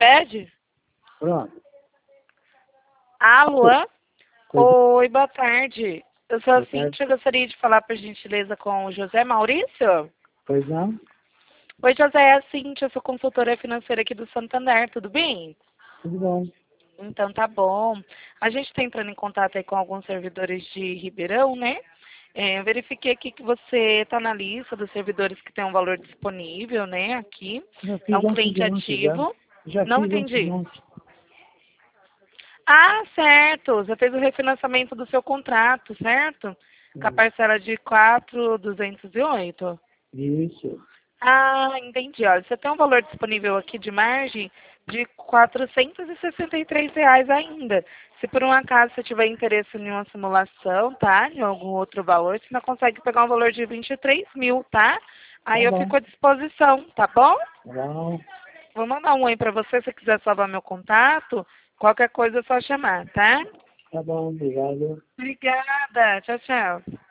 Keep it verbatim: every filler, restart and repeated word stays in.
Cicred? Pronto. Alô? Pois- Oi, boa tarde. Eu sou a Boa tarde. Cíntia, eu gostaria de falar, por gentileza, com o José Maurício. Pois não? Oi, José, é a Cíntia, eu sou consultora financeira aqui do Santander, tudo bem? Tudo bom. Então tá bom. A gente está entrando em contato aí com alguns servidores de Ribeirão, né? É, eu verifiquei aqui que você está na lista dos servidores que tem um valor disponível, né? Aqui. Já É fiz um um cliente seguinte já. ativo. Já Não fiz um entendi. seguinte. Ah, certo. Você fez o refinanciamento do seu contrato, certo? Com a parcela de quatro mil duzentos e oito. Isso. Ah, entendi. Olha, você tem um valor disponível aqui de margem de quatrocentos e sessenta e três reais ainda. Se por um acaso você tiver interesse em uma simulação, tá? Em algum outro valor, você ainda consegue pegar um valor de vinte e três mil, tá? Aí Tá eu bom. fico à disposição, tá bom? Tá bom. Vou mandar um oi pra você, se você quiser salvar meu contato. Qualquer coisa é só chamar, tá? Tá bom, obrigado. Obrigada. Tchau, tchau.